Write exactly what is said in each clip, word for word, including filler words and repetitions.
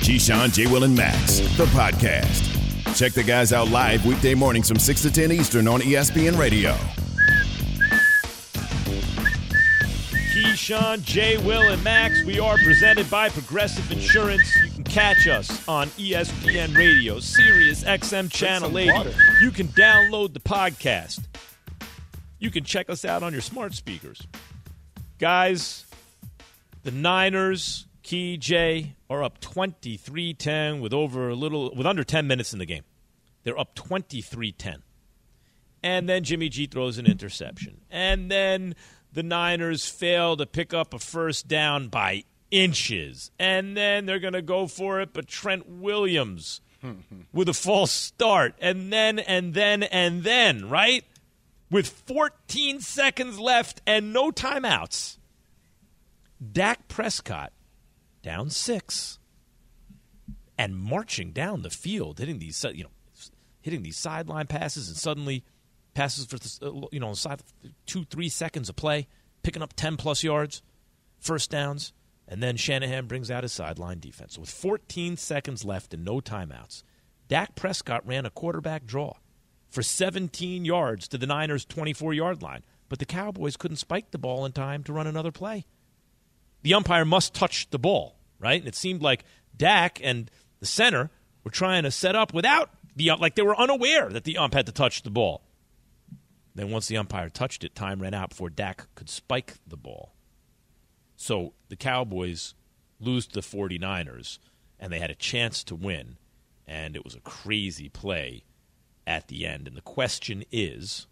Keyshawn, J. Will, and Max, the podcast. Check the guys out live weekday mornings from six to ten Eastern on E S P N Radio. Keyshawn, J. Will, and Max, we are presented by Progressive Insurance. You can catch us on E S P N Radio, Sirius X M Channel eighty. You can download the podcast. You can check us out on your smart speakers. Guys, the Niners, Key, J, are up twenty-three ten with over a little with under ten minutes in the game. They're up twenty-three ten. And then Jimmy G throws an interception. And then the Niners fail to pick up a first down by inches. And then they're going to go for it, but Trent Williams with a false start. And then, and then, and then, right? With fourteen seconds left and no timeouts, Dak Prescott down six and marching down the field, hitting these, you know, hitting these sideline passes, and suddenly passes for, you know, two, three seconds of play, picking up ten plus yards, first downs, and then Shanahan brings out his sideline defense. So with fourteen seconds left and no timeouts, Dak Prescott ran a quarterback draw for seventeen yards to the Niners' twenty-four-yard line, but the Cowboys couldn't spike the ball in time to run another play. The umpire must touch the ball, right? And it seemed like Dak and the center were trying to set up without the ump, like they were unaware that the ump had to touch the ball. Then once the umpire touched it, time ran out before Dak could spike the ball. So the Cowboys lose to the 49ers, and they had a chance to win, and it was a crazy play at the end. And the question is,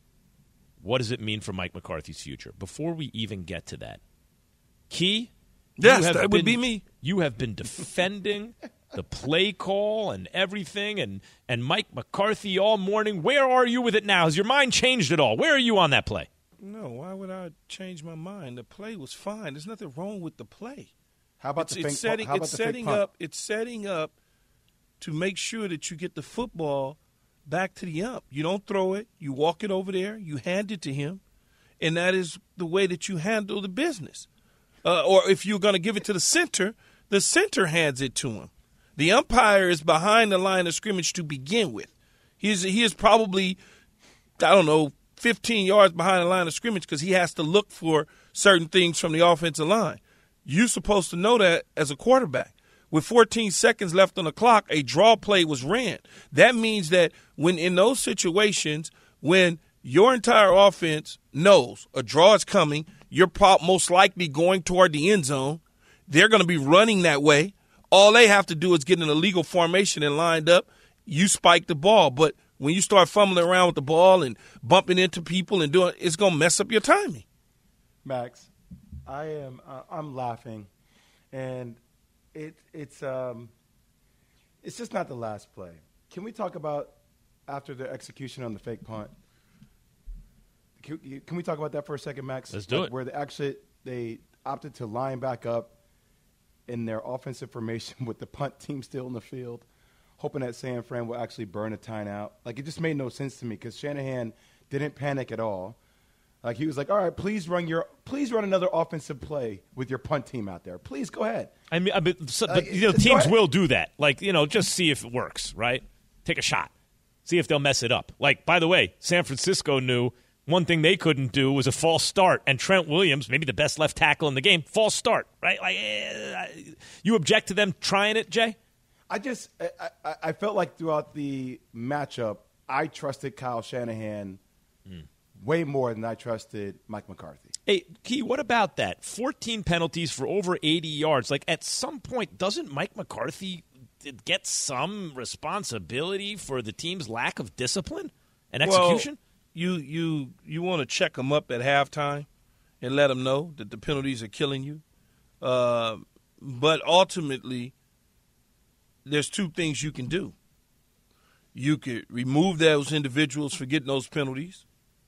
what does it mean for Mike McCarthy's future? Before we even get to that, Key, yes, that would be me. You have been defending the play call and everything, and, and Mike McCarthy all morning. Where are you with it now? Has your mind changed at all? Where are you on that play? No, why would I change my mind? The play was fine. There's nothing wrong with the play. How about it's, the it's fake, setting, how about it's the setting fake punt? up. It's setting up to make sure that you get the football back to the ump. You don't throw it. You walk it over there. You hand it to him, and that is the way that you handle the business. Uh, or if you're going to give it to the center, the center hands it to him. The umpire is behind the line of scrimmage to begin with. He is, he is probably, I don't know, fifteen yards behind the line of scrimmage because he has to look for certain things from the offensive line. You're supposed to know that as a quarterback. With fourteen seconds left on the clock, a draw play was ran. That means that when in those situations, when your entire offense knows a draw is coming, you're most likely going toward the end zone. They're going to be running that way. All they have to do is get in a legal formation and lined up. You spike the ball. But when you start fumbling around with the ball and bumping into people and doing, it's going to mess up your timing. Max, I am uh, I'm laughing, and it it's um it's just not the last play. Can we talk about after the execution on the fake punt? Can, can we talk about that for a second, Max? Let's do like it. Where they actually they opted to line back up in their offensive formation with the punt team still in the field, hoping that San Fran will actually burn a timeout. Like, it just made no sense to me because Shanahan didn't panic at all. Like, he was like, all right, please run your please run another offensive play with your punt team out there. Please go ahead. I mean, I mean so, Uh, but, you know, go teams ahead. will do that. Like, you know, just see if it works, right? Take a shot. See if they'll mess it up. Like, by the way, San Francisco knew one thing they couldn't do was a false start. And Trent Williams, maybe the best left tackle in the game, false start, right? Like, eh, you object to them trying it, Jay? I just I, I, I felt like throughout the matchup, I trusted Kyle Shanahan mm. way more than I trusted Mike McCarthy. Hey, Key, what about that? fourteen penalties for over eighty yards. Like, at some point, doesn't Mike McCarthy get some responsibility for the team's lack of discipline and execution? Well, you you you want to check them up at halftime and let them know that the penalties are killing you. Uh, but ultimately, there's two things you can do. You could remove those individuals for getting those penalties,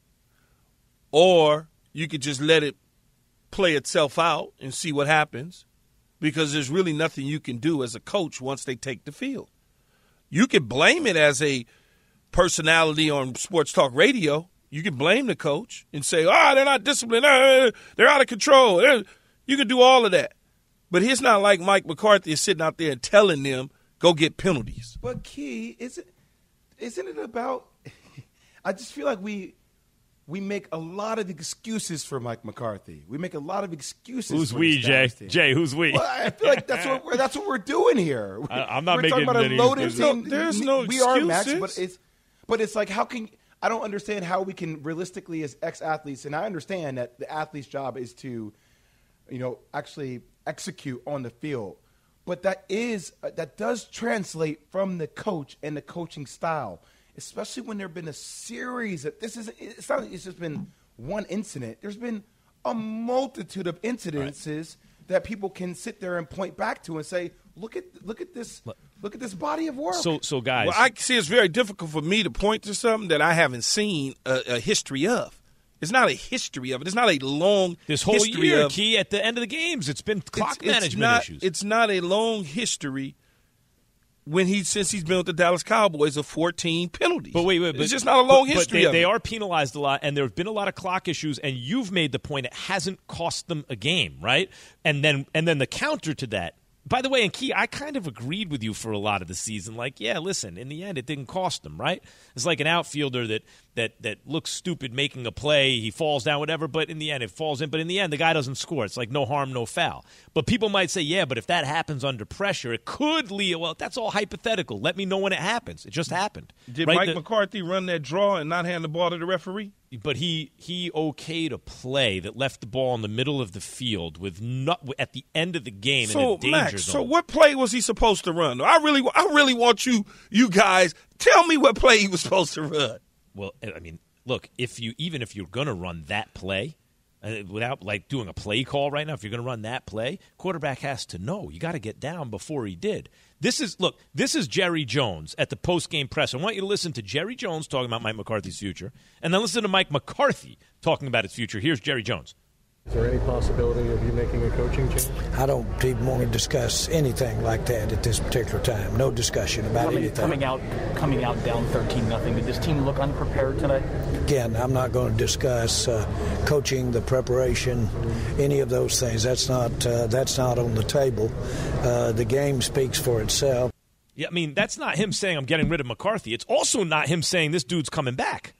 or you could just let it play itself out and see what happens, because there's really nothing you can do as a coach once they take the field. You could blame it as a personality on sports talk radio. You can blame the coach and say, oh, they're not disciplined. They're out of control. You can do all of that. But it's not like Mike McCarthy is sitting out there and telling them, go get penalties. But, Key, isn't, isn't it about – I just feel like we we make a lot of excuses for Mike McCarthy. We make a lot of excuses Who's for we, his Jay? team. Jay, who's we? Well, I feel like that's what we're, that's what we're doing here. I, I'm not we're making talking about any a loaded excuses. team. There's no We are excuses. Max, but it's but it's like how can I don't understand how we can realistically as ex-athletes, and I understand that the athlete's job is to, you know, actually execute on the field, but that is uh, that does translate from the coach and the coaching style, especially when there have been a series of this is it's not it's just been one incident. There's been a multitude of incidences right. that people can sit there and point back to and say, look at look at this look at this body of work. So so guys, well, I see it's very difficult for me to point to something that I haven't seen a, a history of. It's not a history of it. It's not a long this whole history year, of, Key, at the end of the games, it's been clock it's, it's management not, issues. It's not a long history when he since he's been with the Dallas Cowboys of fourteen penalties. But wait, wait, but, it's just not a long but, history but they, of they it. are penalized a lot, and there have been a lot of clock issues. And you've made the point it hasn't cost them a game, right? And then and then the counter to that. By the way, and Key, I kind of agreed with you for a lot of the season. Like, yeah, listen, in the end, it didn't cost them, right? It's like an outfielder that that that looks stupid making a play. He falls down, whatever, but in the end, it falls in. But in the end, the guy doesn't score. It's like no harm, no foul. But people might say, yeah, but if that happens under pressure, it could lead. Well, that's all hypothetical. Let me know when it happens. It just happened. Did right? Mike the, McCarthy run that draw and not hand the ball to the referee? But he he okayed a play that left the ball in the middle of the field with not, at the end of the game in So a danger Max, zone. so what play was he supposed to run? I really, I really want you, you guys, tell me what play he was supposed to run. Well, I mean, look, if you even if you're going to run that play, uh, without like doing a play call right now, if you're going to run that play, quarterback has to know. You got to get down before he did. This is look. This is Jerry Jones at the post-game press. I want you to listen to Jerry Jones talking about Mike McCarthy's future, and then listen to Mike McCarthy talking about his future. Here's Jerry Jones. Is there any possibility of you making a coaching change? I don't even want to discuss anything like that at this particular time. No discussion about coming, anything. Coming out, coming out down thirteen nothing. Did this team look unprepared tonight? Again, I'm not going to discuss uh, coaching, the preparation, any of those things. That's not uh, that's not on the table. Uh, the game speaks for itself. Yeah, I mean, that's not him saying I'm getting rid of McCarthy. It's also not him saying this dude's coming back.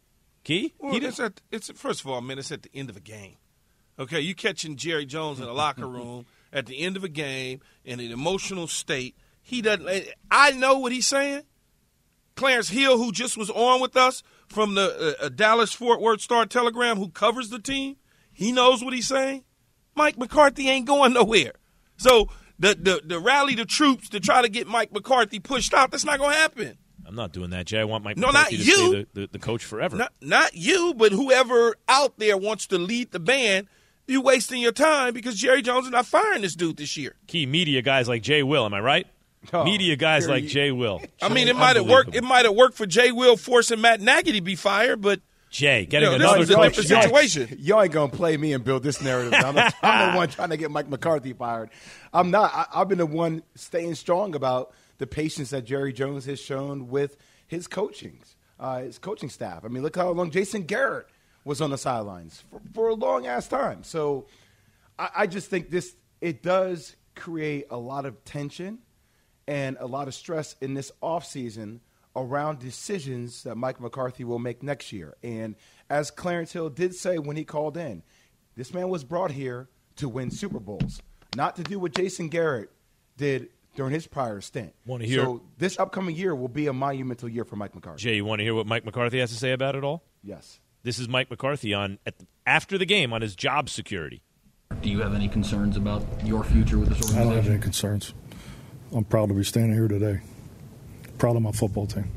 Key? Well, he it's at, it's first of all, man, it's at the end of a game. Okay, you catching Jerry Jones in the locker room at the end of a game in an emotional state. He doesn't. I know what he's saying. Clarence Hill, who just was on with us from the uh, Dallas Fort Worth Star Telegram, who covers the team, he knows what he's saying. Mike McCarthy ain't going nowhere. So the the, the rally the troops to try to get Mike McCarthy pushed out, that's not going to happen. I'm not doing that, Jay. I want Mike No, McCarthy not to you. stay the, the, the coach forever. Not, not you, but whoever out there wants to lead the band. You're wasting your time because Jerry Jones is not firing this dude this year. Key media guys like Jay Will, am I right? Oh, media guys like you. Jay Will. I mean, it might have worked. It might have worked for Jay Will forcing Matt Nagy to be fired, but Jay getting you know, another this was a coach. different Jay. situation. Y'all ain't gonna play me and build this narrative. I'm the, I'm the one trying to get Mike McCarthy fired. I'm not. I, I've been the one staying strong about the patience that Jerry Jones has shown with his coaching, uh, his coaching staff. I mean, look how long Jason Garrett was on the sidelines for, for a long ass time. So I, I just think this it does create a lot of tension and a lot of stress in this offseason around decisions that Mike McCarthy will make next year. And as Clarence Hill did say when he called in, this man was brought here to win Super Bowls, not to do what Jason Garrett did during his prior stint. Want to hear? So this upcoming year will be a monumental year for Mike McCarthy. Jay, you want to hear what Mike McCarthy has to say about it all? Yes. This is Mike McCarthy on at the, after the game on his job security. Do you have any concerns about your future with this I organization? don't have any concerns. I'm proud to be standing here today. Proud of my football team.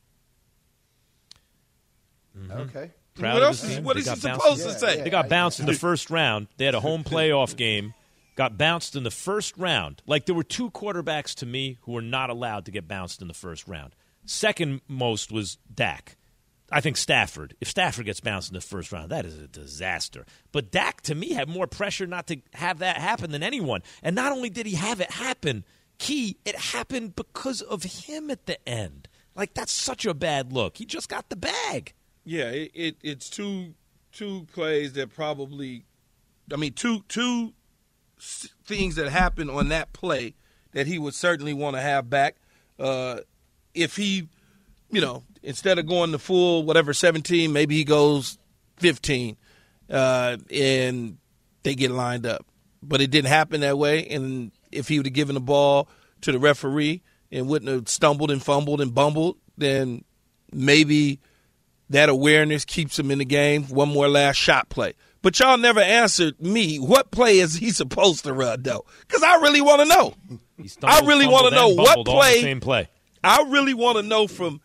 Mm-hmm. Okay. Proud What of else his is team. what They is he got bounced- supposed to Yeah, say? yeah. They got bounced in the first round. They had a home playoff game, got bounced in the first round. Like, there were two quarterbacks to me who were not allowed to get bounced in the first round. Second most was Dak. I think Stafford. If Stafford gets bounced in the first round, that is a disaster. But Dak, to me, had more pressure not to have that happen than anyone. And not only did he have it happen, Key, it happened because of him at the end. Like, that's such a bad look. He just got the bag. Yeah, it, it it's two two plays that probably, I mean, two two s- things that happened on that play that he would certainly want to have back. Uh, if he, you know, instead of going the full whatever seventeen, maybe he goes fifteen, uh, and they get lined up. But it didn't happen that way, and if he would have given the ball to the referee and wouldn't have stumbled and fumbled and bumbled, then maybe that awareness keeps him in the game. One more last shot play. But y'all never answered me. What play is he supposed to run, though? Because I really want to know. Stumbled, I really want to know what play. Same play. I really want to know from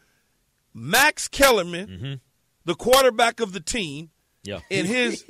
Max Kellerman, mm-hmm. the quarterback of the team, yeah. and his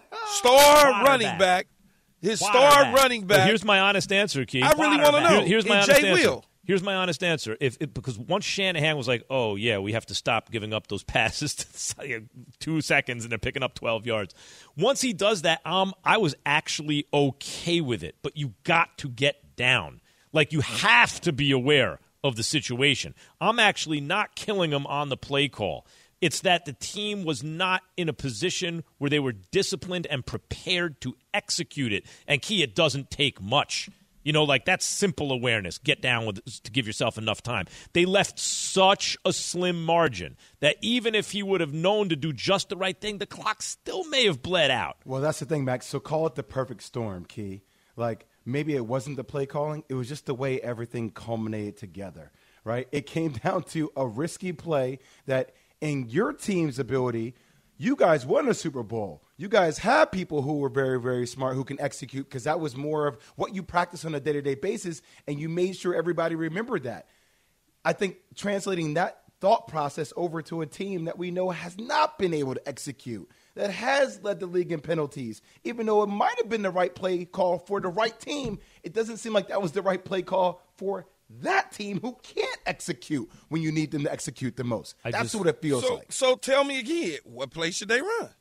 star running back, his star running back. But here's my honest answer, Keith. I really want to know. Here, here's my and honest Jay answer. Will. Here's my honest answer. If, if because once Shanahan was like, "Oh yeah, we have to stop giving up those passes to two seconds and they're picking up twelve yards." Once he does that, um, I was actually okay with it. But you got to get down. Like you have to be aware of the situation. I'm actually not killing him on the play call. It's that the team was not in a position where they were disciplined and prepared to execute it. And, Key, it doesn't take much. You know, like that's simple awareness. Get down with to give yourself enough time. They left such a slim margin that even if he would have known to do just the right thing, the clock still may have bled out. Well, that's the thing, Max. So call it the perfect storm, Key. Like maybe it wasn't the play calling. It was just the way everything culminated together, right? It came down to a risky play that in your team's ability, you guys won a Super Bowl. You guys have people who were very, very smart who can execute because that was more of what you practice on a day-to-day basis, and you made sure everybody remembered that. I think translating that thought process over to a team that we know has not been able to execute, that has led the league in penalties, even though it might have been the right play call for the right team, it doesn't seem like that was the right play call for that team who can't execute when you need them to execute the most. I That's just, what it feels so, like. So tell me again, what play should they run?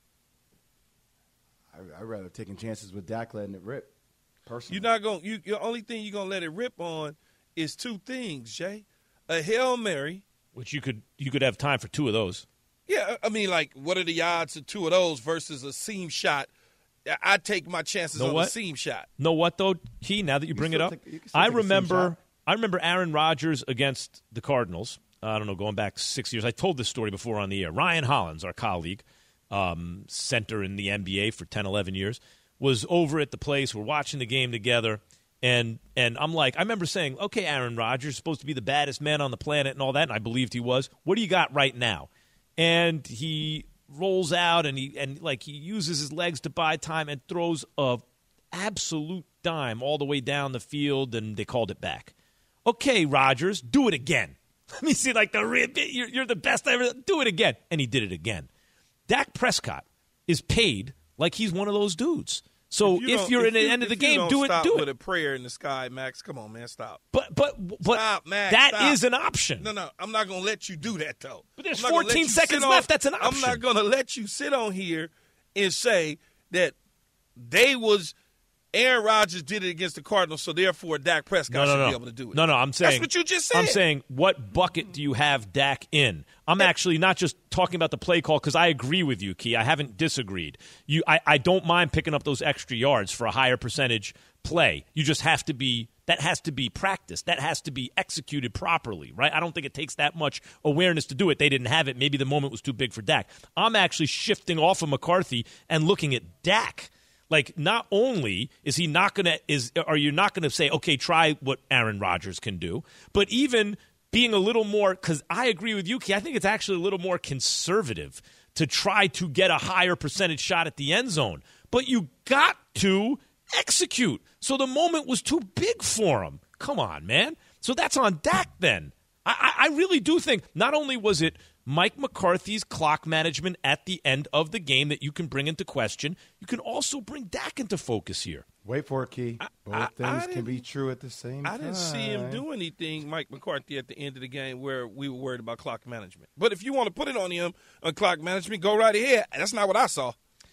I, I'd rather taking chances with Dak letting it rip, personally. You're not going. You, the only thing you're gonna let it rip on is two things, Jay. A Hail Mary, which you could you could have time for two of those. Yeah, I mean, like, what are the odds of two of those versus a seam shot? I take my chances know on what? a seam shot. Know what though, Key? Now that you bring you it up, take, I remember. I remember Aaron Rodgers against the Cardinals. Uh, I don't know, going back six years. I told this story before on the air. Ryan Hollins, our colleague, um, center in the N B A for ten, eleven years, was over at the place. We're watching the game together. And and I'm like, I remember saying, okay, Aaron Rodgers, supposed to be the baddest man on the planet and all that, and I believed he was. What do you got right now? And he rolls out and he and like he uses his legs to buy time and throws a absolute dime all the way down the field, and they called it back. Okay, Rodgers, do it again. Let me see, like, the you're, you're the best I ever. Do it again. And he did it again. Dak Prescott is paid like he's one of those dudes. So if, you if you're if in the you, end of the if game, you do it, stop do with it. a prayer in the sky, Max. Come on, man, stop. But but but stop, Max, that stop. is an option. No, no, I'm not going to let you do that, though. But there's I'm not gonna let fourteen you seconds sit left. On, That's an option. I'm not going to let you sit on here and say that they was Aaron Rodgers did it against the Cardinals, so therefore Dak Prescott no, no, should no. be able to do it. No, no, I'm saying that's what you just said. I'm saying, what bucket do you have Dak in? I'm actually not just talking about the play call because I agree with you, Key. I haven't disagreed. You, I, I don't mind picking up those extra yards for a higher percentage play. You just have to be that has to be practiced. That has to be executed properly, right? I don't think it takes that much awareness to do it. They didn't have it. Maybe the moment was too big for Dak. I'm actually shifting off of McCarthy and looking at Dak. Like, not only is he not going to – is are you not going to say, okay, try what Aaron Rodgers can do, but even being a little more – because I agree with you, Key. I think it's actually a little more conservative to try to get a higher percentage shot at the end zone. But you got to execute. So the moment was too big for him. Come on, man. So that's on Dak then. I, I really do think not only was it – Mike McCarthy's clock management at the end of the game that you can bring into question, you can also bring Dak into focus here. Wait for it, Key. Both I, things I can be true at the same I time. I didn't see him do anything, Mike McCarthy, at the end of the game where we were worried about clock management. But if you want to put it on him on clock management, go right ahead. That's not what I saw.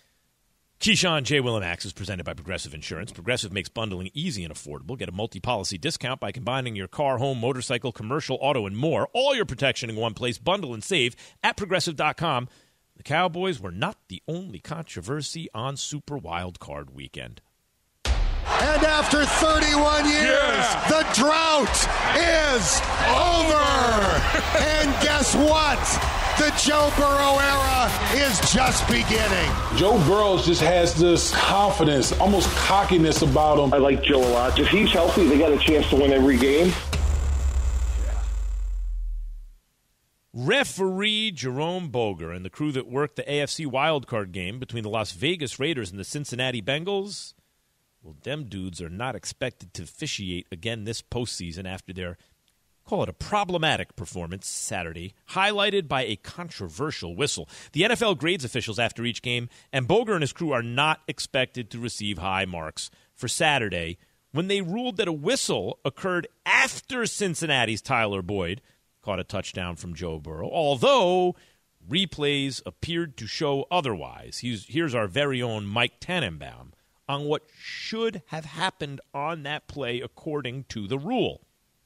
Keyshawn, J. Will, and Max is presented by Progressive Insurance. Progressive makes bundling easy and affordable. Get a multi-policy discount by combining your car, home, motorcycle, commercial, auto, and more. All your protection in one place. Bundle and save at Progressive dot com. The Cowboys were not the only controversy on Super Wild Card Weekend. And after thirty-one years, yeah. the drought is over. And guess what? The Joe Burrow era is just beginning. Joe Burrow just has this confidence, almost cockiness about him. I like Joe a lot. If he's healthy, they got a chance to win every game. Referee Jerome Boger and the crew that worked the A F C wildcard game between the Las Vegas Raiders and the Cincinnati Bengals, well, them dudes are not expected to officiate again this postseason after their, call it a problematic performance Saturday, highlighted by a controversial whistle. The N F L grades officials after each game, and Boger and his crew are not expected to receive high marks for Saturday when they ruled that a whistle occurred after Cincinnati's Tyler Boyd caught a touchdown from Joe Burrow, although replays appeared to show otherwise. He's, here's our very own Mike Tannenbaum on what should have happened on that play according to the rule.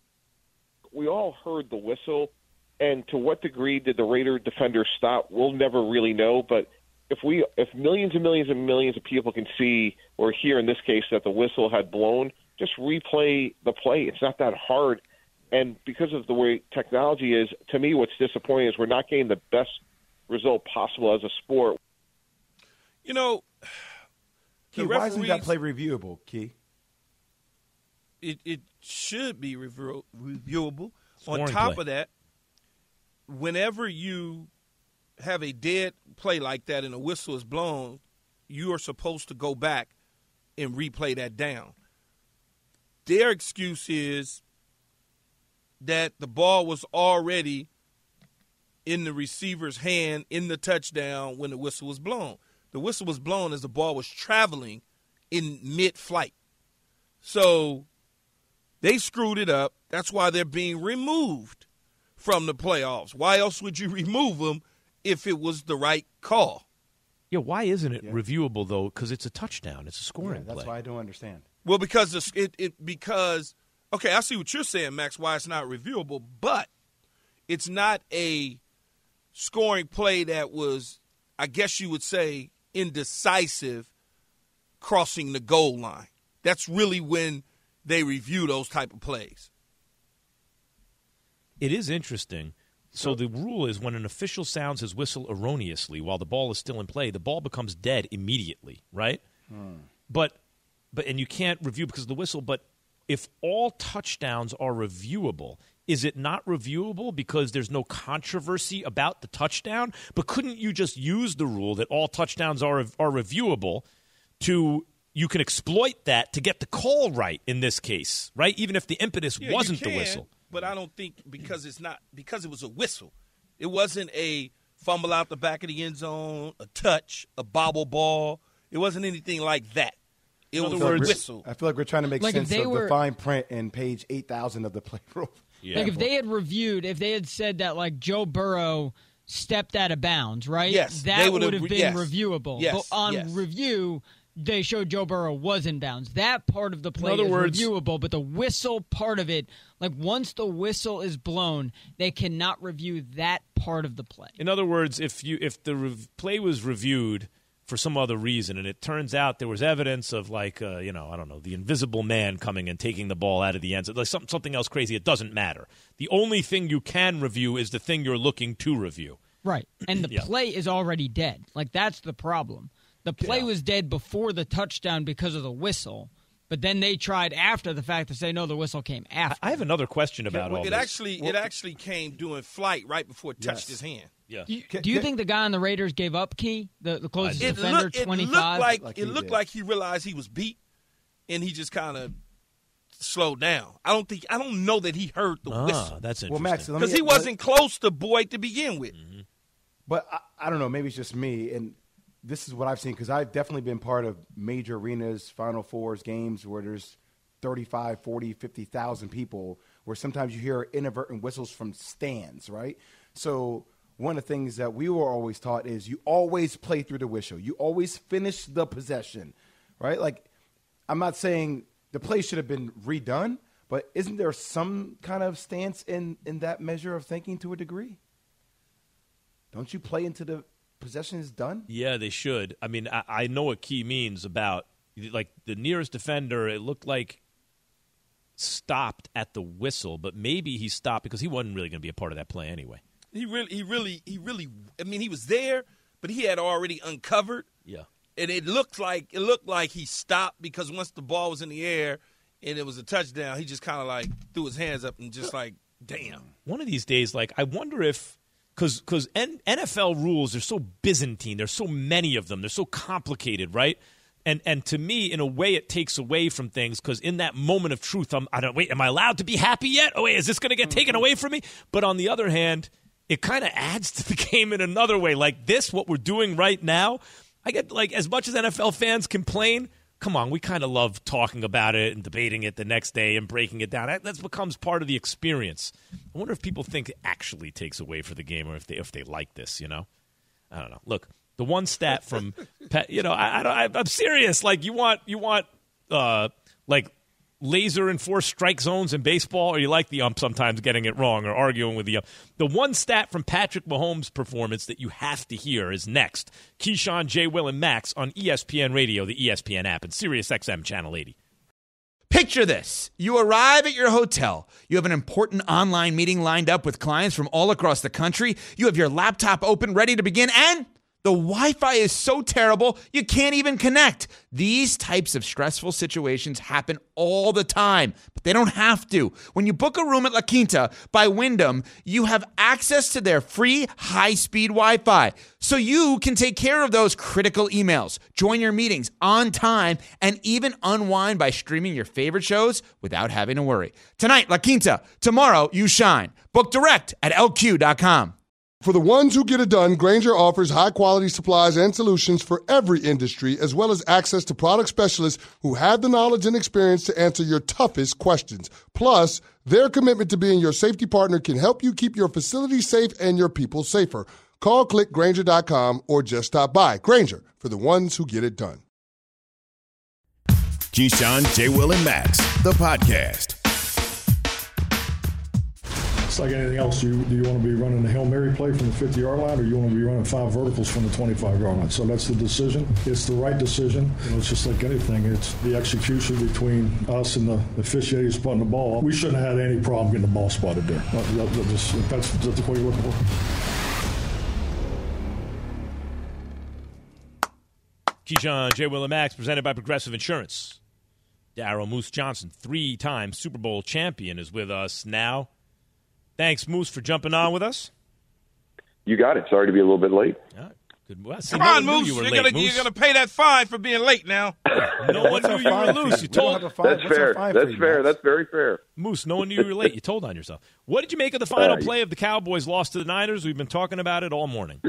We all heard the whistle, and to what degree did the Raider defender stop, we'll never really know, but if we, if millions and millions and millions of people can see, or hear in this case, that the whistle had blown, just replay the play. It's not that hard. And because of the way technology is, to me, what's disappointing is we're not getting the best result possible as a sport. You know, Key, why isn't that play reviewable, Key? It it should be review, reviewable. Scoring On top play. of that, whenever you have a dead play like that and a whistle is blown, you are supposed to go back and replay that down. Their excuse is that the ball was already in the receiver's hand in the touchdown when the whistle was blown. The whistle was blown as the ball was traveling in mid-flight. So they screwed it up. That's why they're being removed from the playoffs. Why else would you remove them if it was the right call? Yeah, why isn't it Yeah. reviewable, though? Because it's a touchdown. It's a scoring Yeah, that's play. why I don't understand. Well, because it's, it, it because okay, I see what you're saying, Max. Why it's not reviewable, but it's not a scoring play that was, I guess you would say, indecisive, crossing the goal line. That's really when they review those type of plays. It is interesting. So the rule is when an official sounds his whistle erroneously while the ball is still in play, the ball becomes dead immediately, right? Hmm. But but and you can't review because of the whistle, but if all touchdowns are reviewable, is it not reviewable because there's no controversy about the touchdown? But couldn't you just use the rule that all touchdowns are are reviewable to you can exploit that to get the call right in this case, right? Even if the impetus Yeah, wasn't you can, the whistle. But I don't think because it's not because it was a whistle. It wasn't a fumble out the back of the end zone, a touch, a bobble ball. It wasn't anything like that. It was a whistle. I feel like we're trying to make Like, if sense they of were- the fine print in page eight thousand of the play rule. Yeah. Like if they had reviewed, if they had said that like Joe Burrow stepped out of bounds, right? Yes, that they would would have have- been yes. reviewable. Yes, But on yes. review, they showed Joe Burrow was in bounds. That part of the play other is words- reviewable, but the whistle part of it, like once the whistle is blown, they cannot review that part of the play. In other words, if you if the rev- play was reviewed for some other reason, and it turns out there was evidence of like uh, you know I don't know the invisible man coming and taking the ball out of the end zone, like something something else crazy, it doesn't matter. The only thing you can review is the thing you're looking to review. Right. And the Yeah. play is already dead. Like that's the problem. The play Yeah. was dead before the touchdown because of the whistle. But then they tried after the fact to say, no, the whistle came after. I have another question about Well, all it this. actually it actually came doing flight right before it touched Yes. his hand. yeah. Do you, Can- do you can- think the guy on the Raiders gave up, Key? The, the closest It defender, looked, it twenty-five? looked like, Like it he looked did. like he realized he was beat, and he just kind of slowed down. I don't think I don't know that he heard the Ah, whistle that's interesting. Well, Max, let me- because he let- wasn't close to Boyd to begin with. But I, I don't know. Maybe it's just me, and this is what I've seen because I've definitely been part of major arenas, Final Fours, games where there's thirty-five, forty, fifty thousand people, where sometimes you hear inadvertent whistles from stands, right? So one of the things that we were always taught is you always play through the whistle. You always finish the possession, right? Like, I'm not saying the play should have been redone, but isn't there some kind of stance in, in that measure of thinking to a degree? Don't you play into the possession is done? Yeah, they should. I mean, I, I know what Key means about Like the nearest defender, it looked like stopped at the whistle, but maybe he stopped because he wasn't really going to be a part of that play anyway. He really, he really, he really. I mean, he was there, but he had already uncovered. Yeah, and it looked like it looked like he stopped because once the ball was in the air and it was a touchdown, he just kind of like threw his hands up and just like, damn. One of these days, like I wonder if. Because because N F L rules are so Byzantine. There's so many of them. They're so complicated, right? And and to me, in a way, it takes away from things because in that moment of truth, I'm, I don't wait. Am I allowed to be happy yet? Oh wait, is this going to get taken away from me? But on the other hand, it kind of adds to the game in another way. Like this, what we're doing right now, I get like as much as N F L fans complain. Come on, we kind of love talking about it and debating it the next day and breaking it down. That, that becomes part of the experience. I wonder if people think it actually takes away for the game or if they if they like this, you know? I don't know. Look, the one stat from, you know, I, I, I'm serious. Like, you want, you want uh, like, laser enforced strike zones in baseball, or you like the ump sometimes getting it wrong or arguing with the ump. The one stat from Patrick Mahomes' performance that you have to hear is next. Keyshawn, J. Will, and Max on E S P N Radio, the E S P N app, and Sirius X M Channel eighty. Picture this. You arrive at your hotel. You have an important online meeting lined up with clients from all across the country. You have your laptop open, ready to begin, and the Wi-Fi is so terrible, you can't even connect. These types of stressful situations happen all the time, but they don't have to. When you book a room at La Quinta by Wyndham, you have access to their free high-speed Wi-Fi, so you can take care of those critical emails, join your meetings on time, and even unwind by streaming your favorite shows without having to worry. Tonight, La Quinta. Tomorrow, you shine. Book direct at L Q dot com. For the ones who get it done, Grainger offers high-quality supplies and solutions for every industry, as well as access to product specialists who have the knowledge and experience to answer your toughest questions. Plus, their commitment to being your safety partner can help you keep your facility safe and your people safer. Call, click Grainger dot com, or just stop by. Grainger, for the ones who get it done. Keyshawn, J. Will, and Max, the podcast. It's like anything else. You, do you want to be running a Hail Mary play from the fifty-yard line, or you want to be running five verticals from the twenty-five-yard line? So that's the decision. It's the right decision. You know, it's just like anything. It's the execution between us and the officiating spotting the ball. We shouldn't have had any problem getting the ball spotted there. That, that just, that's, that's what you're looking for. Keyshawn, J. Will, and Max, presented by Progressive Insurance. Darryl Moose Johnson, three-time Super Bowl champion, is with us now. Thanks, Moose, for jumping on with us. You got it. Sorry to be a little bit late. Yeah, good. Well, see, Come no on, Moose. You You're late, gonna, Moose. you're gonna pay that fine for being late now. No one knew you were loose. You told. That's fair. That's fair. That's very fair. Moose, no one knew you were late. You told on yourself. What did you make of the final uh, play of the Cowboys' loss to the Niners? We've been talking about it all morning.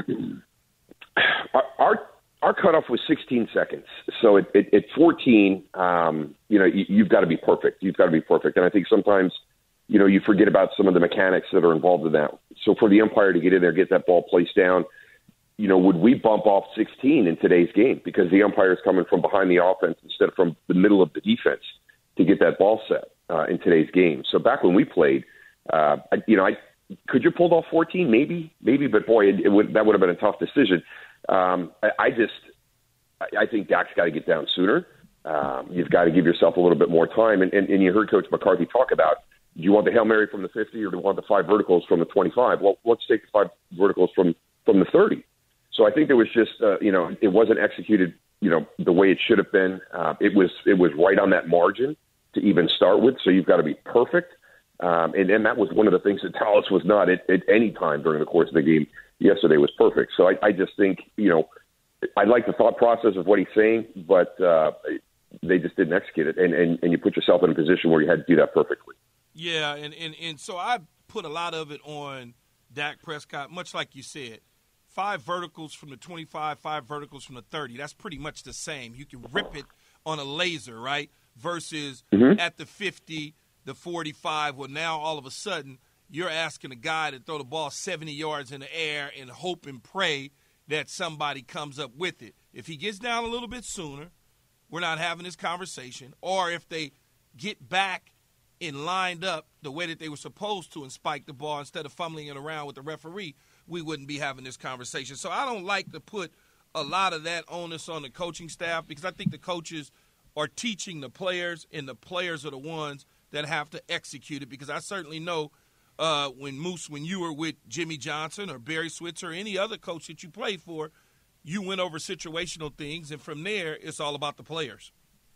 Our our, our cutoff was sixteen seconds. So at, at, at fourteen, um, you know, you, you've got to be perfect. You've got to be perfect. And I think sometimes, you know, you forget about some of the mechanics that are involved in that. So for the umpire to get in there, get that ball placed down, you know, would we bump off sixteen in today's game? Because the umpire is coming from behind the offense instead of from the middle of the defense to get that ball set uh, in today's game. So back when we played, uh, I, you know, I could you pulled off fourteen? Maybe, maybe, but boy, it, it would, that would have been a tough decision. Um, I, I just, I, I think Dak's got to get down sooner. Um, you've got to give yourself a little bit more time. And, and, and you heard Coach McCarthy talk about, do you want the Hail Mary from the fifty or do you want the five verticals from the twenty-five? Well, let's take the five verticals from, from the thirty. So I think there was just, uh, you know, it wasn't executed, you know, the way it should have been. Uh, it was it was right on that margin to even start with. So you've got to be perfect. Um, and, and that was one of the things that Dallas was not at, at any time during the course of the game yesterday was perfect. So I, I just think, you know, I like the thought process of what he's saying, but uh, they just didn't execute it. And, and, and you put yourself in a position where you had to do that perfectly. Yeah, and, and, and so I put a lot of it on Dak Prescott, much like you said. Five verticals from the twenty-five, five verticals from the thirty. That's pretty much the same. You can rip it on a laser, right, versus mm-hmm. at the fifty, the forty-five, well, now all of a sudden you're asking a guy to throw the ball seventy yards in the air and hope and pray that somebody comes up with it. If he gets down a little bit sooner, we're not having this conversation. Or if they get back and lined up the way that they were supposed to and spike the ball instead of fumbling it around with the referee, we wouldn't be having this conversation. So I don't like to put a lot of that onus on the coaching staff because I think the coaches are teaching the players, and the players are the ones that have to execute it. Because I certainly know uh, when, Moose, when you were with Jimmy Johnson or Barry Switzer or any other coach that you played for, you went over situational things, and from there, it's all about the players.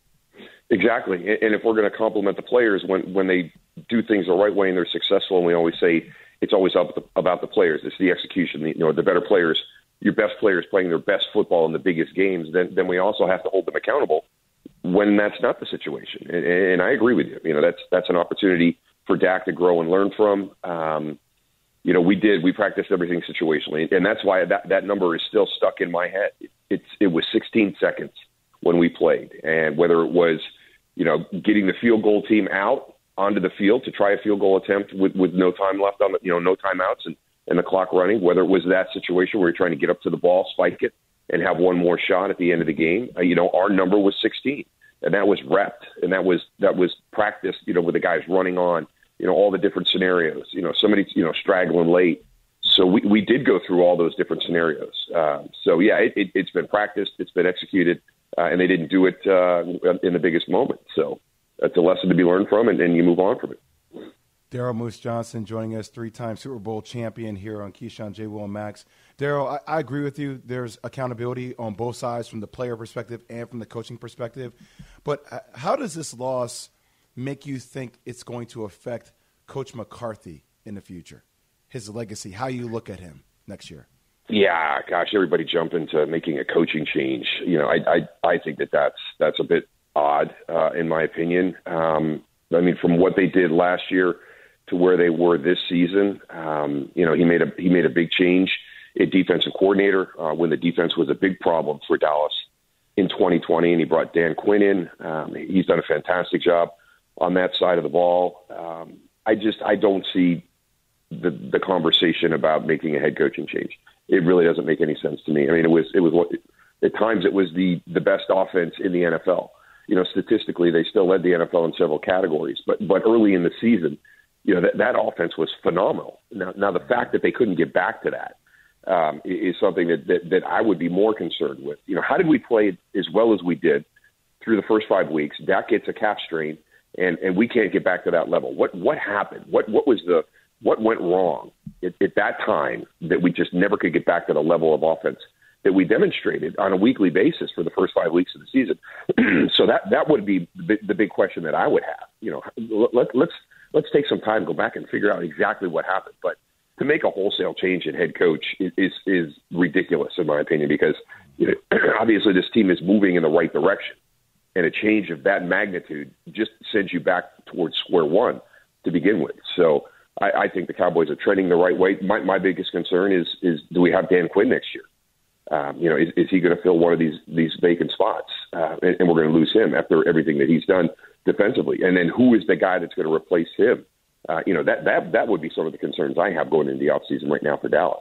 Exactly. And if we're going to compliment the players when, when they do things the right way and they're successful, and we always say it's always up about the players, it's the execution, you know, the better players, your best players playing their best football in the biggest games, then, then we also have to hold them accountable when that's not the situation. And, and I agree with you. You know, that's that's an opportunity for Dak to grow and learn from. Um, you know, we did. We practiced everything situationally, and that's why that, that number is still stuck in my head. It's it was sixteen seconds when we played, and whether it was, you know, getting the field goal team out onto the field to try a field goal attempt with, with no time left on the, you know, no timeouts and, and the clock running, whether it was that situation where you're trying to get up to the ball, spike it, and have one more shot at the end of the game, uh, you know, our number was sixteen, and that was repped, and that was that was practiced, you know, with the guys running on, you know, all the different scenarios, you know, somebody, you know, straggling late. So we, we did go through all those different scenarios. Uh, so, yeah, it, it, it's been practiced, it's been executed, uh, and they didn't do it uh, in the biggest moment. So that's a lesson to be learned from, and, and you move on from it. Daryl Moose Johnson joining us, three-time Super Bowl champion here on Keyshawn, J. Will, and Max. Daryl, I, I agree with you. There's accountability on both sides from the player perspective and from the coaching perspective. But how does this loss make you think it's going to affect Coach McCarthy in the future, his legacy, how you look at him next year? Yeah, gosh, everybody jump into making a coaching change. You know, I I, I think that that's, that's a bit odd, uh, in my opinion. Um, I mean, from what they did last year to where they were this season, um, you know, he made a he made a big change at defensive coordinator uh, when the defense was a big problem for Dallas in twenty twenty, and he brought Dan Quinn in. Um, he's done a fantastic job on that side of the ball. Um, I just I don't see the the conversation about making a head coaching change. It really doesn't make any sense to me. I mean, it was it was at times it was the the best offense in the N F L. You know, statistically, they still led the N F L in several categories, but but early in the season, you know, that, that offense was phenomenal. Now, now the fact that they couldn't get back to that um, is something that, that that I would be more concerned with. You know, how did we play as well as we did through the first five weeks? Dak gets a calf strain, and, and we can't get back to that level. What what happened? What what was the what went wrong at, at that time that we just never could get back to the level of offense that we demonstrated on a weekly basis for the first five weeks of the season? So that that would be the, the big question that I would have. You know, let, let's let's take some time, go back and figure out exactly what happened. But to make a wholesale change in head coach is is, is ridiculous in my opinion, because you know, obviously this team is moving in the right direction, and a change of that magnitude just sends you back towards square one to begin with. So I, I think the Cowboys are trending the right way. My, my biggest concern is is do we have Dan Quinn next year? Um, you know, is, is he going to fill one of these these vacant spots? Uh, and, and we're going to lose him after everything that he's done defensively. And then who is the guy that's going to replace him? Uh, you know, that, that that would be some of the concerns I have going into the offseason right now for Dallas.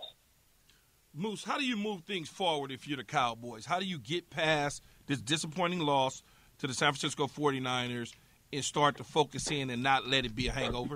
Moose, how do you move things forward if you're the Cowboys? How do you get past this disappointing loss to the San Francisco forty-niners and start to focus in and not let it be a hangover?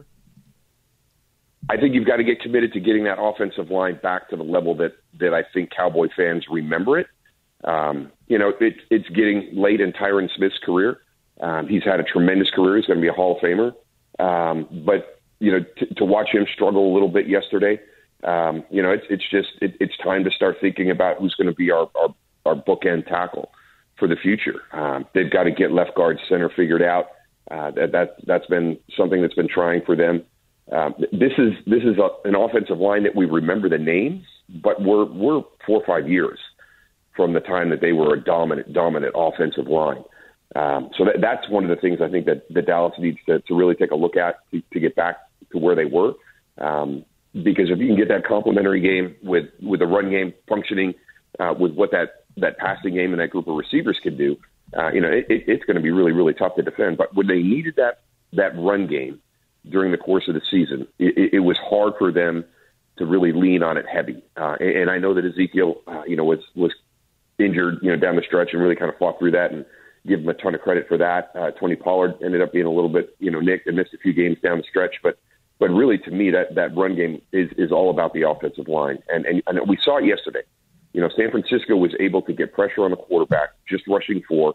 I think you've got to get committed to getting that offensive line back to the level that, that I think Cowboy fans remember it. Um, you know, it, it's getting late in Tyron Smith's career. Um, he's had a tremendous career. He's going to be a Hall of Famer. Um, but, you know, t- to watch him struggle a little bit yesterday, um, you know, it's, it's just it, it's time to start thinking about who's going to be our, our, our bookend tackle for the future. Um, they've got to get left guard center figured out. Uh, that, that, that's been something that's been trying for them. Um, this is this is a, an offensive line that we remember the names, but we're we're four or five years from the time that they were a dominant dominant offensive line. Um, so that, that's one of the things I think that, that Dallas needs to, to really take a look at to, to get back to where they were. Um, because if you can get that complementary game with, with the run game functioning, uh, with what that, that passing game and that group of receivers can do, uh, you know, it, it, it's going to be really really tough to defend. But when they needed that that run game during the course of the season, it, it was hard for them to really lean on it heavy. Uh, and, and I know that Ezekiel, uh, you know, was, was injured, you know, down the stretch and really kind of fought through that, and give him a ton of credit for that. Uh, Tony Pollard ended up being a little bit, you know, nicked and missed a few games down the stretch. But, but really to me, that, that run game is, is all about the offensive line. And, and, and we saw it yesterday. You know, San Francisco was able to get pressure on the quarterback, just rushing four,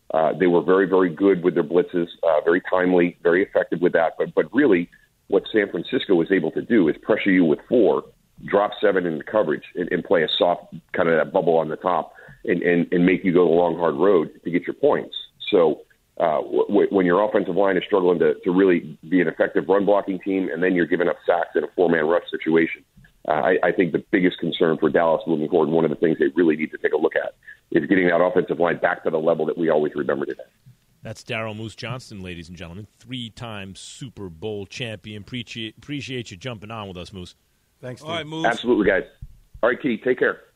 Uh, they were very, very good with their blitzes, uh, very timely, very effective with that. But but really, what San Francisco was able to do is pressure you with four, drop seven into coverage, and, and play a soft kind of that bubble on the top, and, and, and make you go the long, hard road to get your points. So uh, w- when your offensive line is struggling to, to really be an effective run-blocking team, and then you're giving up sacks in a four-man rush situation, uh, I, I think the biggest concern for Dallas moving forward, one of the things they really need to take a look at, is getting that offensive line back to the level that we always remembered it at. That's Daryl Moose Johnston, ladies and gentlemen, three-time Super Bowl champion. Appreciate, appreciate you jumping on with us, Moose. Thanks, All right, Moose. Absolutely, guys. All right, Key, take care.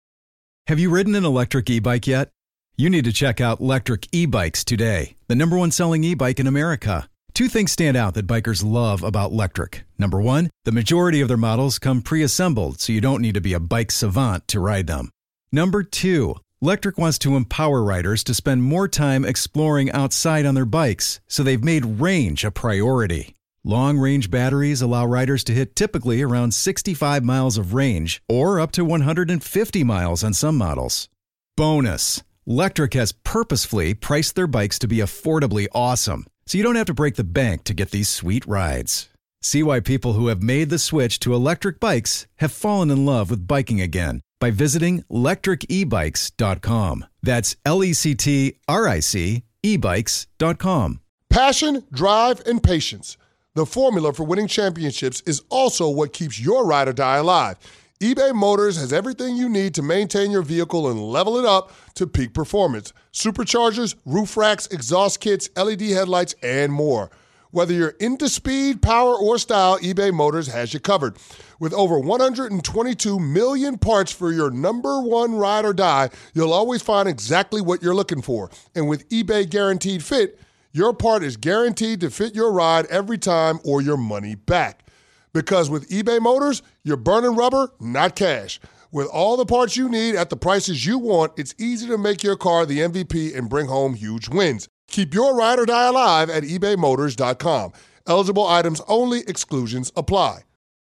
Have you ridden an electric e-bike yet? You need to check out Lectric E-Bikes today, the number one selling e-bike in America. Two things stand out that bikers love about Lectric. Number one, the majority of their models come pre-assembled, so you don't need to be a bike savant to ride them. Number two, Lectric wants to empower riders to spend more time exploring outside on their bikes, so they've made range a priority. Long-range batteries allow riders to hit typically around sixty-five miles of range, or up to one hundred fifty miles on some models. Bonus, Lectric has purposefully priced their bikes to be affordably awesome, so you don't have to break the bank to get these sweet rides. See why people who have made the switch to electric bikes have fallen in love with biking again by visiting lectric e bikes dot com. That's L E C T R I C e bikes dot com. Passion, drive, and patience. The formula for winning championships is also what keeps your ride or die alive. eBay Motors has everything you need to maintain your vehicle and level it up to peak performance. Superchargers, roof racks, exhaust kits, L E D headlights, and more. Whether you're into speed, power, or style, eBay Motors has you covered. With over one hundred twenty-two million parts for your number one ride or die, you'll always find exactly what you're looking for. And with eBay Guaranteed Fit, your part is guaranteed to fit your ride every time or your money back. Because with eBay Motors, you're burning rubber, not cash. With all the parts you need at the prices you want, it's easy to make your car the M V P and bring home huge wins. Keep your ride or die alive at ebay motors dot com. Eligible items only. Exclusions apply.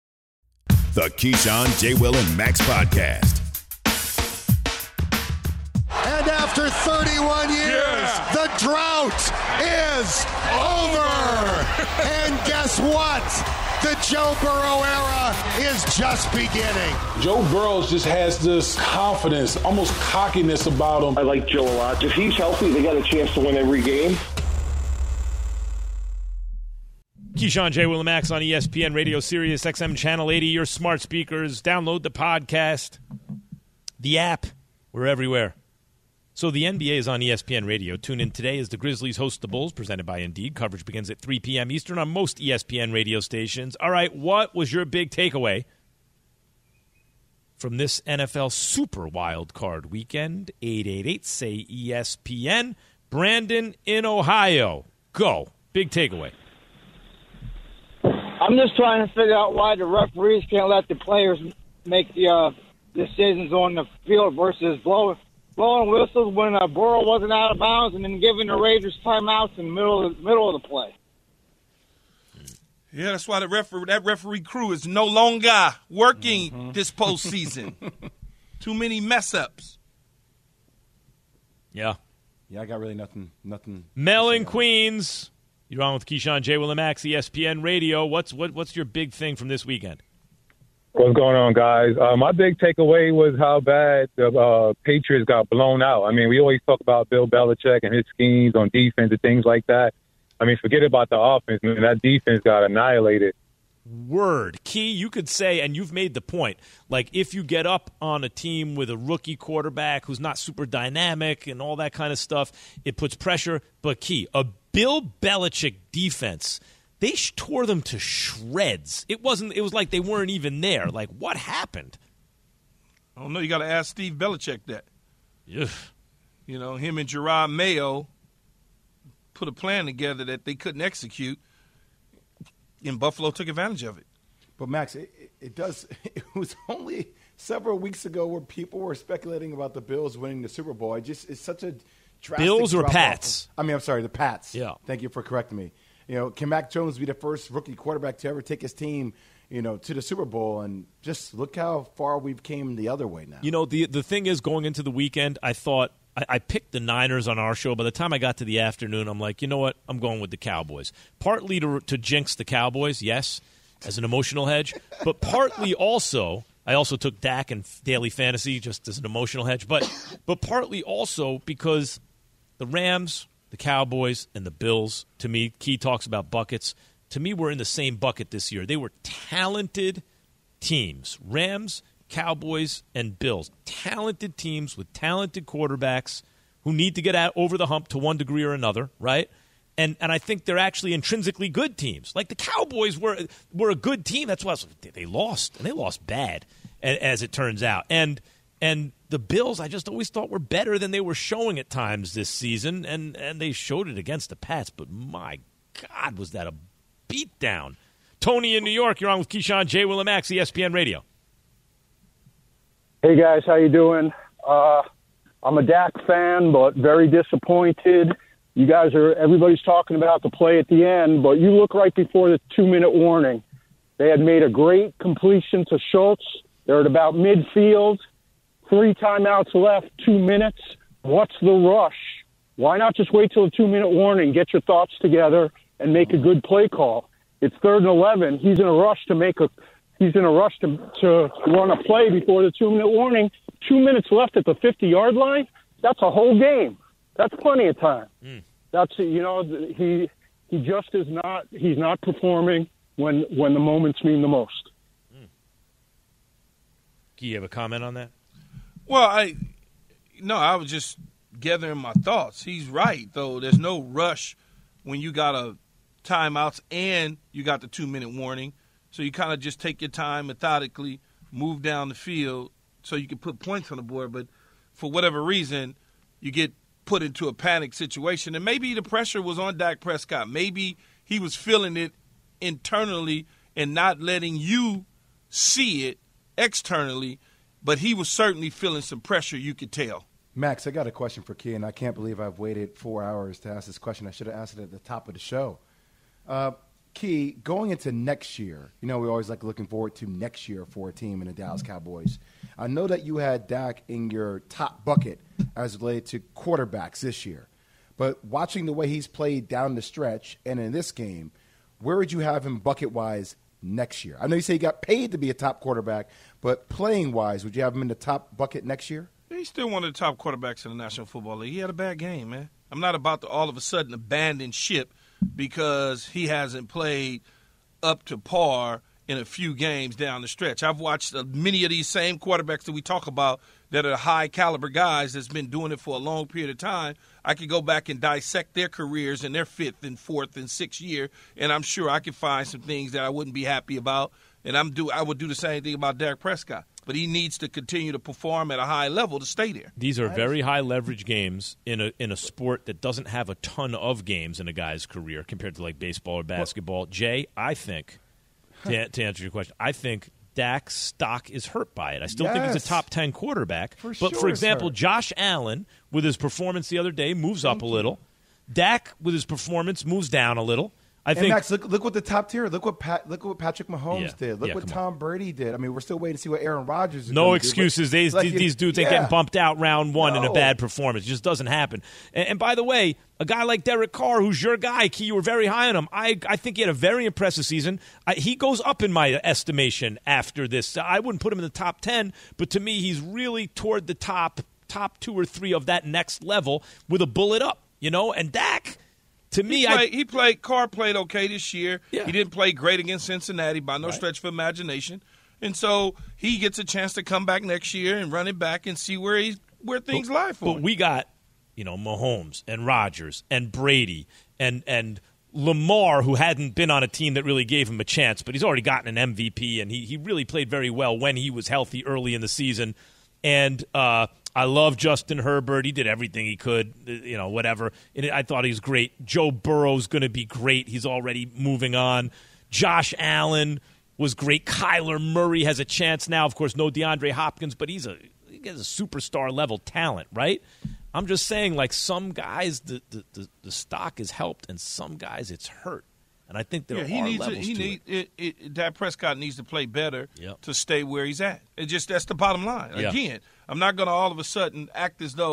The Keyshawn, J. Will, and Max Podcast. And after thirty-one years, yeah. the drought is over. And guess what? The Joe Burrow era is just beginning. Joe Burrow just has this confidence, almost cockiness about him. I like Joe a lot. If he's healthy, they got a chance to win every game. Keyshawn, J. Will, and Max on E S P N Radio, Sirius X M Channel eighty, your smart speakers. Download the podcast, the app. We're everywhere. So the N B A is on E S P N Radio. Tune in today as the Grizzlies host the Bulls, presented by Indeed. Coverage begins at three p.m. Eastern on most E S P N radio stations. All right, what was your big takeaway from this N F L Super Wild Card weekend? eight eight eight, say E S P N. Brandon in Ohio. Go. Big takeaway. I'm just trying to figure out why the referees can't let the players make the uh, decisions on the field versus blowing blowing whistles when uh, Burrow wasn't out of bounds and then giving the Raiders timeouts in the middle of the, middle of the play. Yeah, that's why the referee, that referee crew is no longer working mm-hmm. this postseason. Too many mess-ups. Yeah. Yeah, I got really nothing. nothing. Mel in Queens. You're on with Keyshawn, J. Will, and Max, E S P N Radio. What's what, What's your big thing from this weekend? What's going on, guys? Uh, my big takeaway was how bad the uh, Patriots got blown out. I mean, we always talk about Bill Belichick and his schemes on defense and things like that. I mean, forget about the offense, man. That defense got annihilated. Word. Key, you could say, and you've made the point, like if you get up on a team with a rookie quarterback who's not super dynamic and all that kind of stuff, it puts pressure. But Key, a Bill Belichick defense, they tore them to shreds. It wasn't. It was like they weren't even there. Like, what happened? I don't know. You got to ask Steve Belichick that. Yeah. You know, him and Gerard Mayo put a plan together that they couldn't execute, and Buffalo took advantage of it. But, Max, it, it does – it was only several weeks ago where people were speculating about the Bills winning the Super Bowl. It just it's such a drastic Bills or drop Pats? Off. I mean, I'm sorry, the Pats. Yeah. Thank you for correcting me. You know, can Mac Jones be the first rookie quarterback to ever take his team, you know, to the Super Bowl? And just look how far we've came the other way now. You know, the the thing is, going into the weekend, I thought I, I picked the Niners on our show. By the time I got to the afternoon, I'm like, you know what? I'm going with the Cowboys. Partly to, to jinx the Cowboys, yes, as an emotional hedge, but partly also, I also took Dak in daily fantasy just as an emotional hedge, but but partly also because the Rams, the Cowboys, and the Bills, to me, Key talks about buckets. To me, we're in the same bucket this year. They were talented teams. Rams, Cowboys, and Bills. Talented teams with talented quarterbacks who need to get out over the hump to one degree or another, right? And and I think they're actually intrinsically good teams. Like the Cowboys were were a good team. That's why they lost, and they lost bad, as it turns out. And and the Bills, I just always thought were better than they were showing at times this season, and, and they showed it against the Pats. But my God, was that a beatdown. Tony in New York, you're on with Keyshawn, J. Will and Max, E S P N Radio. Hey, guys, how you doing? Uh, I'm a Dak fan, but very disappointed. You guys are, everybody's talking about the play at the end, but you look right before the two-minute warning. They had made a great completion to Schultz. They're at about midfield. Three timeouts left, two minutes. What's the rush? Why not just wait till the two-minute warning, get your thoughts together, and make a good play call? It's third and eleven. He's in a rush to make a he's in a rush to to run a play before the two-minute warning. Two minutes left at the fifty-yard line. That's a whole game. That's plenty of time. Mm. That's you know he he just is not he's not performing when when the moments mean the most. Mm. Do you have a comment on that? Well, I no, I was just gathering my thoughts. He's right though. There's no rush when you got a timeouts and you got the two minute warning. So you kind of just take your time methodically, move down the field so you can put points on the board. But for whatever reason, you get put into a panic situation. And maybe the pressure was on Dak Prescott. Maybe he was feeling it internally and not letting you see it externally. But he was certainly feeling some pressure, you could tell. Max, I got a question for Key, and I can't believe I've waited four hours to ask this question. I should have asked it at the top of the show. Uh, Key, going into next year, you know, we always like looking forward to next year for a team in the Dallas Cowboys. I know that you had Dak in your top bucket as related to quarterbacks this year. But watching the way he's played down the stretch and in this game, where would you have him bucket-wise next year? I know you say he got paid to be a top quarterback, but playing-wise, would you have him in the top bucket next year? He's still one of the top quarterbacks in the National Football League. He had a bad game, man. I'm not about to all of a sudden abandon ship because he hasn't played up to par in a few games down the stretch. I've watched uh, many of these same quarterbacks that we talk about that are high-caliber guys that's been doing it for a long period of time. I could go back and dissect their careers in their fifth and fourth and sixth year, and I'm sure I could find some things that I wouldn't be happy about, and I'm do I would do the same thing about Dak Prescott. But he needs to continue to perform at a high level to stay there. These are very high leverage games in a in a sport that doesn't have a ton of games in a guy's career compared to like baseball or basketball. Jay, I think, to, to answer your question, I think Dak's stock is hurt by it. I still yes. think he's a top ten quarterback. For but sure for example, hurt. Josh Allen, with his performance the other day, moves Thank up a you. little. Dak, with his performance, moves down a little. I and think Max, look, look what the top tier. Look what Pat, look what Patrick Mahomes Yeah. did. Look Yeah, what come Tom Brady did. I mean, we're still waiting to see what Aaron Rodgers is no gonna excuses. do. These, Like, these, you- these dudes ain't yeah. getting bumped out round one in a No. bad performance. It just doesn't happen. And, and by the way, a guy like Derek Carr, who's your guy, Key, you were very high on him. I, I think he had a very impressive season. I, he goes up in my estimation after this. I wouldn't put him in the top ten, but to me, he's really toward the top, top two or three of that next level with a bullet up, you know? And Dak, to me, he I played, he played. Carr played okay this year. Yeah. He didn't play great against Cincinnati by no Right. stretch of imagination, and so he gets a chance to come back next year and run it back and see where he's where things but, lie for But him. we got, you know, Mahomes and Rodgers and Brady and and Lamar, who hadn't been on a team that really gave him a chance, but he's already gotten an M V P, and he he really played very well when he was healthy early in the season. And uh, I love Justin Herbert. He did everything he could, you know, whatever. And I thought he was great. Joe Burrow's going to be great. He's already moving on. Josh Allen was great. Kyler Murray has a chance now. Of course, no DeAndre Hopkins, but he's a he has a superstar level talent, right? I'm just saying, like, some guys the the, the, the stock is helped, and some guys it's hurt. And I think there yeah, he are needs levels to, he to need, it. it. It, Dak Prescott needs to play better Yep. to stay where he's at. It just that's the bottom line. Yeah. Again, I'm not going to all of a sudden act as though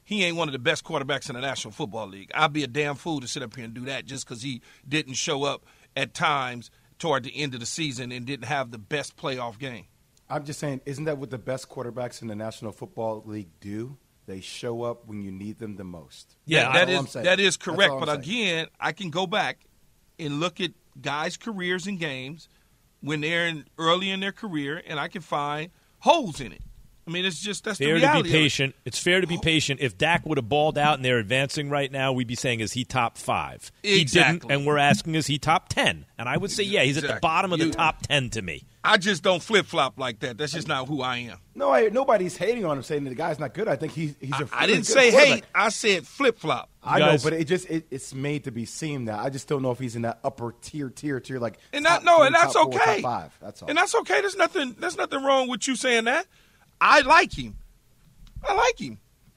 he ain't one of the best quarterbacks in the National Football League. I'd be a damn fool to sit up here and do that just because he didn't show up at times toward the end of the season and didn't have the best playoff game. I'm just saying, isn't that what the best quarterbacks in the National Football League do? They show up when you need them the most. Yeah, That's that all I'm is saying. that is correct. That's all But I'm saying. again, I can go back and look at guys' careers and games when they're in, early in their career, and I can find holes in it. I mean, it's just that's Fair the to reality. be of it. patient. It's fair to be patient. If Dak would have balled out and they're advancing right now, we'd be saying, is he top five? He Exactly. didn't, and we're asking, is he top ten? And I would say, yeah, he's at the Exactly. bottom of the You- top ten to me. I just don't flip flop like that. That's just not who I am. No, I, nobody's hating on him saying that the guy's not good. I think he's he's a I, really I didn't good say quarterback. hate. I said flip flop. I guys- know, but it just it, it's made to be seen that I just don't know if he's in that upper tier, tier, tier, like And top that, no, three, and that's top four, okay. top five. That's all. And that's okay. There's nothing. There's nothing wrong with you saying that. I like him. I like him.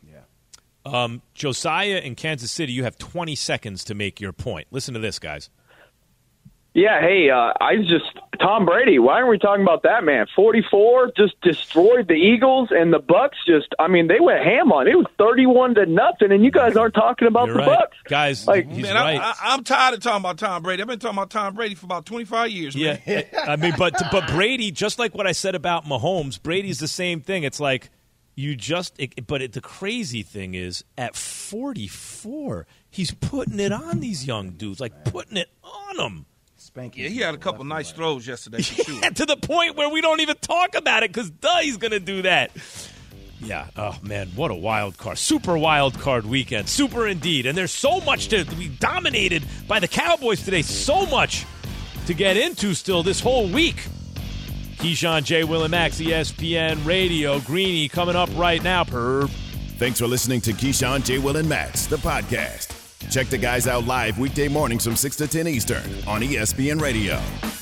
Um, Josiah in Kansas City, you have twenty seconds to make your point. Listen to this, guys. Yeah, hey, uh, I just Tom Brady. Why aren't we talking about that man? forty-four just destroyed the Eagles, and the Bucks just. I mean, they went ham on it. It was thirty-one to nothing, and you guys aren't talking about You're the right. Bucks, guys. Like, he's Man, right. I, I, I'm tired of talking about Tom Brady. I've been talking about Tom Brady for about twenty-five years. Yeah, Man. I mean, but but Brady, just like what I said about Mahomes, Brady's the same thing. It's like you just. It, but it, the crazy thing is, at forty-four, he's putting it on these young dudes, like putting it on them. Spanking Yeah, he had a couple nice throws yesterday. For sure. Yeah, to the point where we don't even talk about it because duh, he's going to do that. Yeah. Oh man, what a wild card! Super wild card weekend. Super indeed. And there's so much to be dominated by the Cowboys today. So much to get into still this whole week. Keyshawn, J. Will, and Max, E S P N Radio. Greeny coming up right now. Per. Thanks for listening to Keyshawn, J. Will, and Max, the podcast. Check the guys out live weekday mornings from six to ten Eastern on E S P N Radio.